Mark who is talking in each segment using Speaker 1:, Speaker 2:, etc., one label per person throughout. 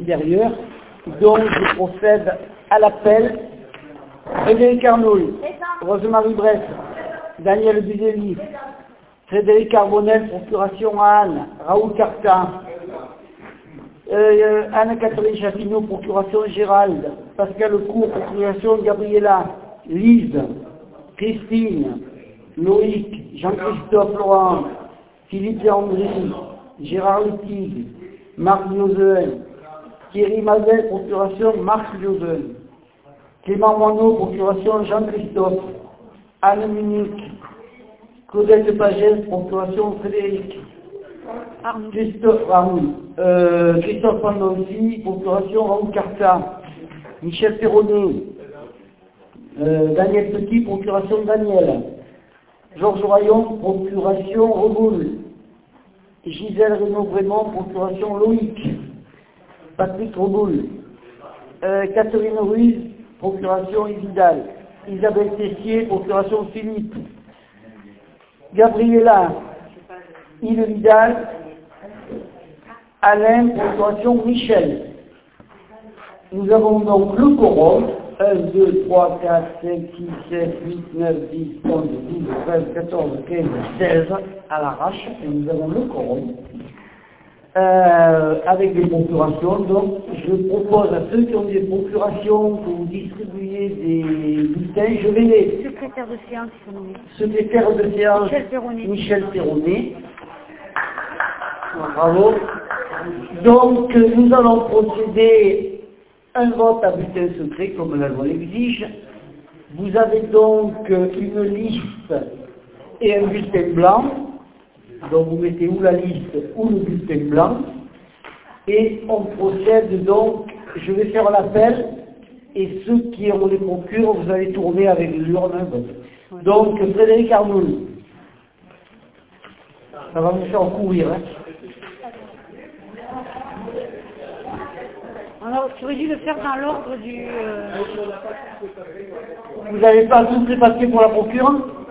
Speaker 1: supérieur. Donc, je procède à l'appel. Frédéric Arnoul, Rosemarie Bresse, Daniel Buzelli, Frédéric Arbonnel, procuration à Anne, Raoul Cartin, Anne-Catherine Chapineau, procuration Gérald, Pascal Cour, procuration Gabriella, Lise, Christine, Loïc, Jean-Christophe Laurent, Philippe Léandry, Gérard Lutig, Marc Liozen, Thierry Mazel, procuration Marc Liozen, Clément Moineau, procuration Jean-Christophe, Anne Munich, Claudette Pagès, procuration Frédéric, Christophe Pandolfi, procuration Raoul Carta, Michel Perronnet, Daniel Petit, procuration Daniel, Georges Rayon, procuration Reboul, Gisèle Reynaud-Brémond, procuration Loïc, Patrick Reboul, Catherine Ruiz, procuration Vidal, Isabelle Tessier, procuration Philippe, Gabriella, Yves Vidal, Alain, procuration Michel. Nous avons donc le quorum, 1, 2, 3, 4, 5, 6, 7, 8, 9, 10, 11, 12, 13, 14, 15, 16 à l'arrache, et nous avons le quorum. Avec des procurations, donc je propose à ceux qui ont des procurations que vous distribuez des bulletins, je vais les...
Speaker 2: Secrétaire de séance,
Speaker 1: Secrétaire de séance, Michel Perronnet. Bravo. Donc nous allons procéder un vote à bulletin secret, comme la loi l'exige. Vous avez donc une liste et un bulletin blanc. Donc vous mettez ou la liste ou le bulletin blanc. Et on procède donc, je vais faire l'appel, et ceux qui ont les procures, vous allez tourner avec l'urne. Donc Frédéric Arnoul. Ça va me faire courir. Hein.
Speaker 2: Alors, tu aurais dû le faire dans l'ordre du...
Speaker 1: Vous n'avez pas tous les papiers pour la procure?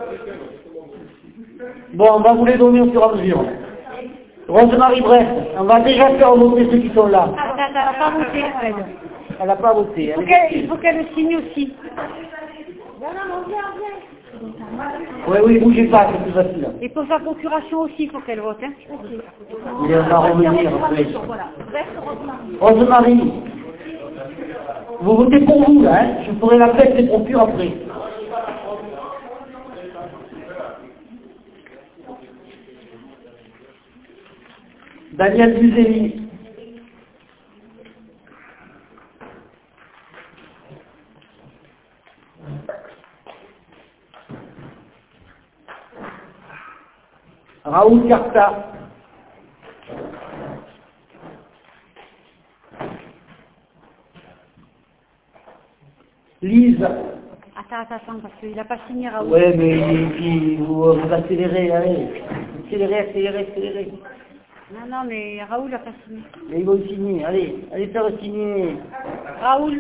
Speaker 1: Bon, on va vous les donner au fur et à mesure. Rosemarie Bresse, on va déjà faire voter ceux qui sont là.
Speaker 2: Elle n'a pas voté, Fred.
Speaker 1: Elle n'a pas voté.
Speaker 2: Il faut qu'elle le signe aussi.
Speaker 1: Oui, bougez pas, c'est plus facile.
Speaker 2: Et pour sa procuration aussi, il faut qu'elle vote. Hein.
Speaker 1: Et on va revenir après. Rosemarie, vous votez pour vous, là, hein. Je ferai la fête des procures après. Daniel Buzelli. Raoul Carta. Lise.
Speaker 2: Attends, parce qu'il n'a pas signé Raoul.
Speaker 1: Oui, mais vous accélérez, allez. Accélérez.
Speaker 2: Non, mais Raoul n'a pas signé.
Speaker 1: Mais ils vont signer, allez faire signer.
Speaker 2: Raoul.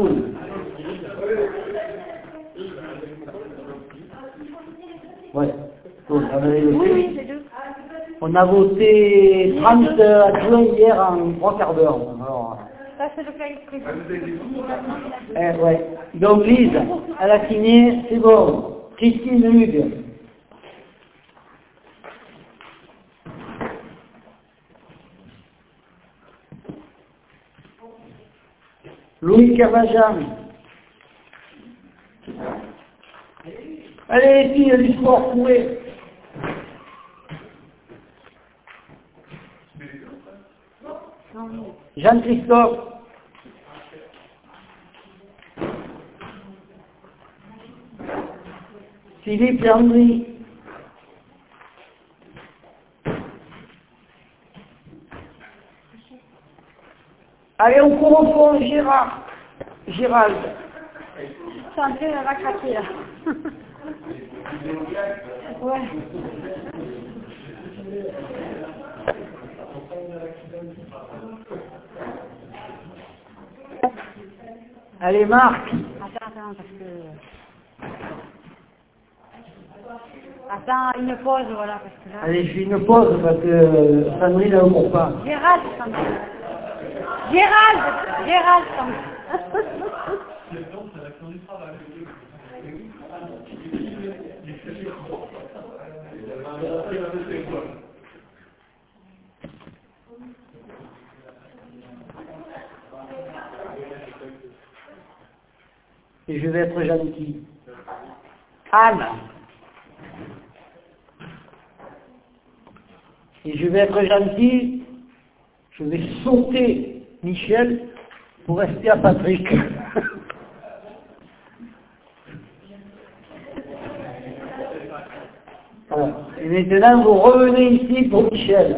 Speaker 1: Ouais. Donc,
Speaker 2: Oui, c'est deux.
Speaker 1: On a voté 30 adjoints hier en 3 quarts d'heure. Alors...
Speaker 2: Ça, c'est le cas exprès.
Speaker 1: Ouais. Donc Lise, elle a signé, c'est bon. Christine Hugues. Louis Cavajan. Allez les filles, du sport, courez. Jean-Christophe. Philippe Léandry. Allez, on court au fond, Gérald.
Speaker 2: André, elle va craquer là. Ouais.
Speaker 1: Allez, Marc.
Speaker 2: Attends, parce que... Attends, une pause, voilà, parce que là...
Speaker 1: Allez, je fais une pause parce que Sandrine ne court pas.
Speaker 2: Gérald, Sandrine. Gérald.
Speaker 1: Et je vais être gentil. Anne. Et je vais être gentil, je vais sauter Michel pour rester à Patrick. Voilà. Et maintenant, vous revenez ici pour Michel.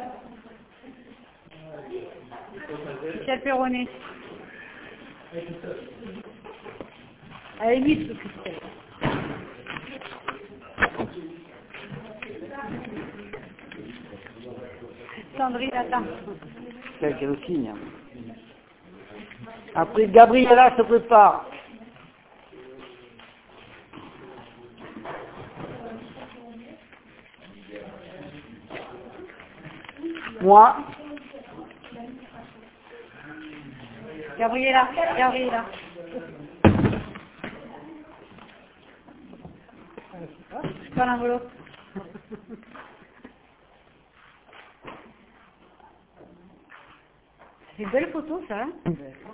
Speaker 2: Michel Perronnet. À la limite, le Christelle. Sandrine, attends.
Speaker 1: Quel signe. Après, Gabriella se prépare. Moi.
Speaker 2: Gabriella. Je prends l'enveloppe. C'est une belle photo, ça, hein?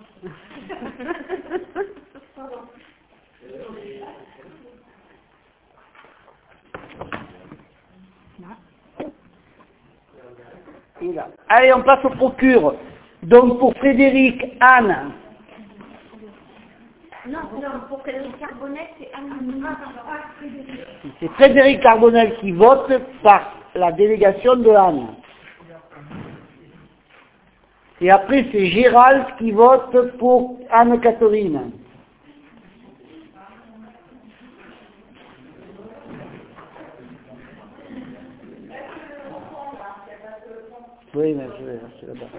Speaker 1: Et là. Allez, on passe au procure. Donc, pour Frédéric, Anne.
Speaker 3: Non, pour Frédéric Carbonel, c'est Anne.
Speaker 1: C'est Frédéric Carbonel qui vote par la délégation de Anne. Et après, c'est Gérald qui vote pour Anne-Catherine. Oui, mais je vais rester là-bas.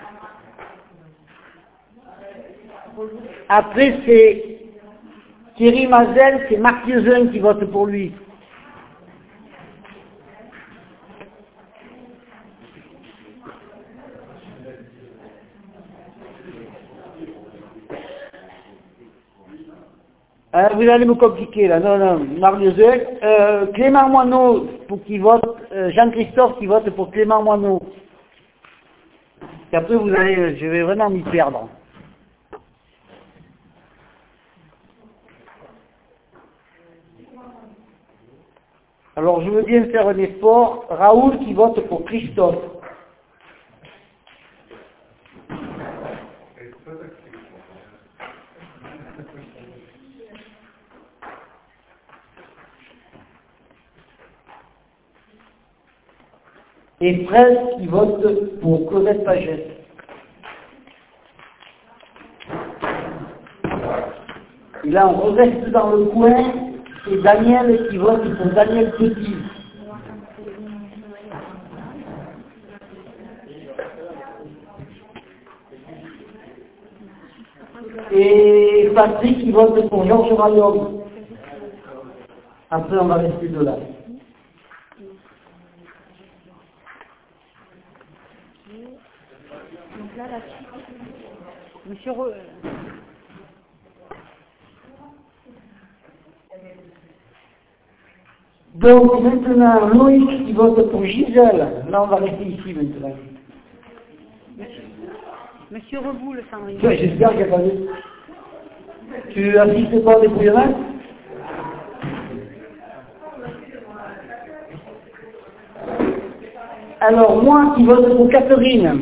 Speaker 1: Après, c'est Thierry Mazel, c'est Marc Lieusaint qui vote pour lui. Vous allez me compliquer là, non, Marc Lieusaint. Clément Moineau, pour qui vote, Jean-Christophe qui vote pour Clément Moineau. Et après, je vais vraiment m'y perdre. Alors, je veux bien faire un effort. Raoul qui vote pour Christophe. Et Fred qui vote pour Claudette Pagès. Et là, on reste dans le coin, c'est Daniel qui vote pour Daniel Petit. Et Patrick qui vote pour Georges Rayom. Après, on va rester de là.
Speaker 2: Donc là, Monsieur
Speaker 1: Donc maintenant, Loïc qui vote pour Gisèle. Là, on va rester ici maintenant.
Speaker 2: Monsieur Reboul, le Sandrine.
Speaker 1: Ouais, j'espère qu'il n'y a pas de... Tu assistes pas des bouillonnats? Alors, moi qui vote pour Catherine.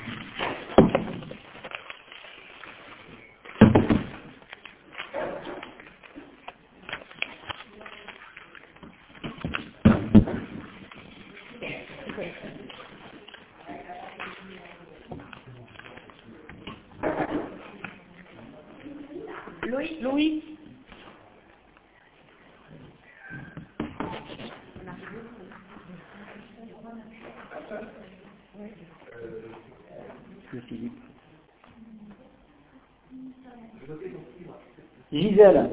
Speaker 2: Louis.
Speaker 1: Gisèle.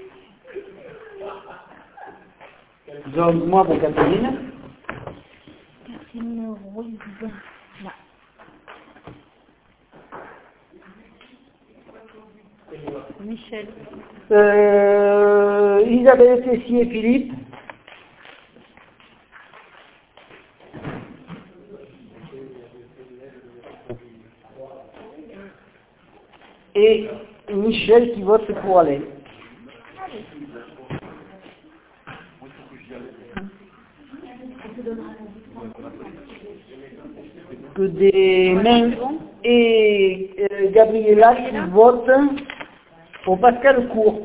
Speaker 1: Donc, moi pour Catherine.
Speaker 2: Rose. Là. Michel.
Speaker 1: Isabelle Tessier et Philippe. Et Michel qui vote pour Alain. Que des mains et Gabriella qui vote pour Pascal Court.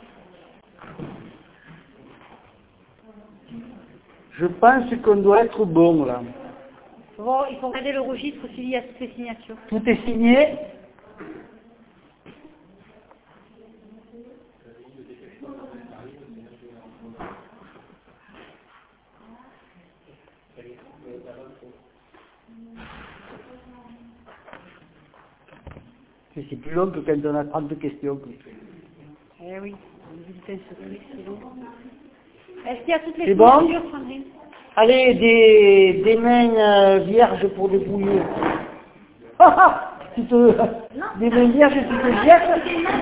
Speaker 1: Je pense qu'on doit être bon là.
Speaker 2: Bon, il faut regarder le registre s'il y a toutes les signatures.
Speaker 1: Tout est signé. C'est plus long que quand on a 30 questions.
Speaker 2: Eh oui, le bulletin secret, c'est long. Est-ce qu'il y a toutes les
Speaker 1: C'est bon
Speaker 2: signatures, Sandrine?
Speaker 1: Allez, des mains vierges pour des bouillons. Des mains vierges, tu te vierges.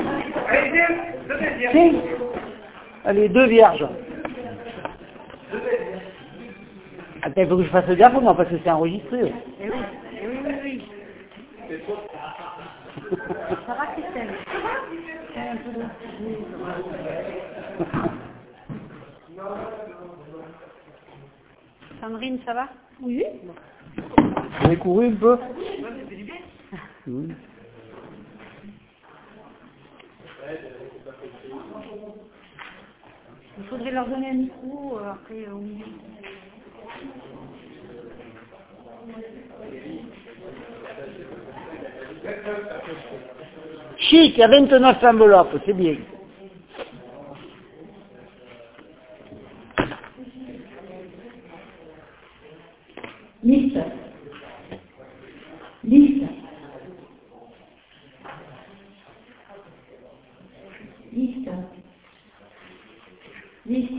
Speaker 1: Si. Allez, 2 vierges. Attends, il faut que je fasse gaffe, moi, parce que c'est enregistré.
Speaker 2: Eh oui, eh oui, oui, oui. Ça va, Christelle? Un peu de... Sandrine, ça va? Oui.
Speaker 1: Vous avez couru un peu? Oui.
Speaker 2: Il faudrait leur donner un micro après au milieu.
Speaker 1: Chic, il y a 29 enveloppes, c'est bien.
Speaker 4: Liste. Liste. Liste. Liste.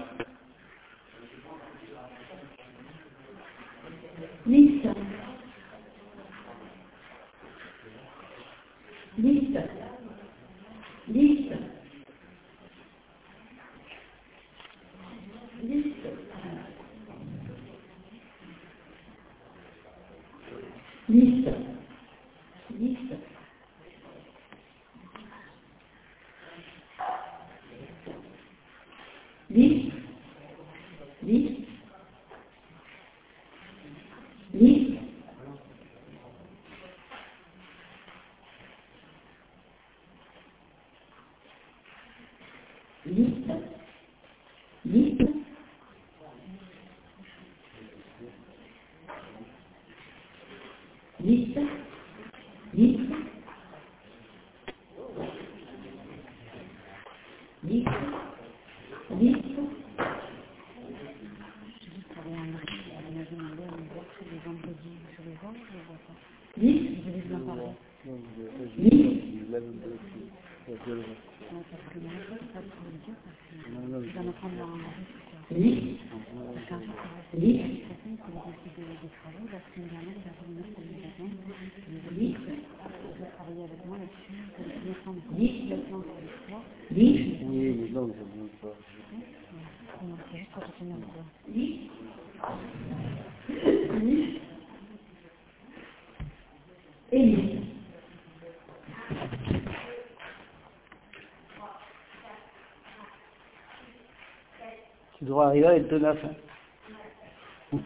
Speaker 4: Liste. Liste. Liste. Liste. Liste. Liste. Liste. Liste. Liste. Liste. Liste. Liste. Liste. Liste. Liste.
Speaker 1: Tu devras arriver à être 9. Hein.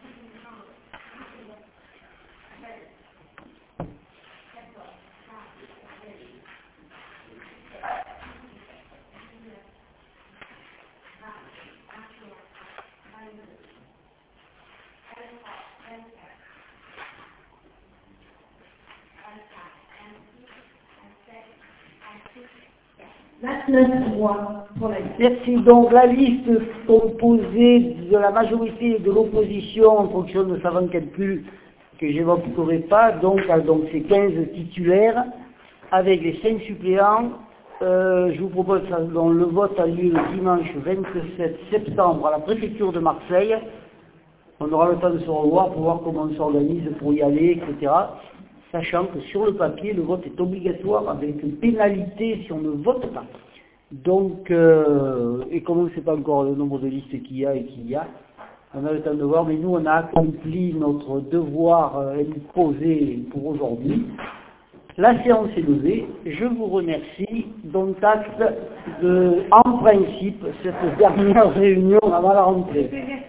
Speaker 1: Merci. Donc la liste composée de la majorité et de l'opposition en fonction de savants calculs que j'évoquerai pas, donc c'est 15 titulaires avec les 5 suppléants. Je vous propose que le vote a lieu le dimanche 27 septembre à la préfecture de Marseille. On aura le temps de se revoir pour voir comment on s'organise pour y aller, etc. Sachant que sur le papier, le vote est obligatoire avec une pénalité si on ne vote pas. Donc, et comme on ne sait pas encore le nombre de listes qu'il y a, on a le temps de voir, mais nous on a accompli notre devoir imposé pour aujourd'hui. La séance est levée. Je vous remercie. Dont acte en principe, cette dernière réunion avant la rentrée.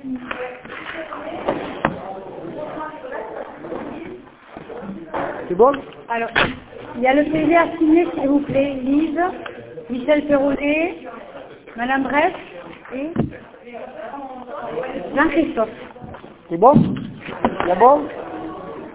Speaker 1: C'est bon?
Speaker 2: Alors, il y a le PV à signer, s'il vous plaît. Lise, Michel Perronnet, Madame Bref et Jean-Christophe.
Speaker 1: C'est bon? C'est bon?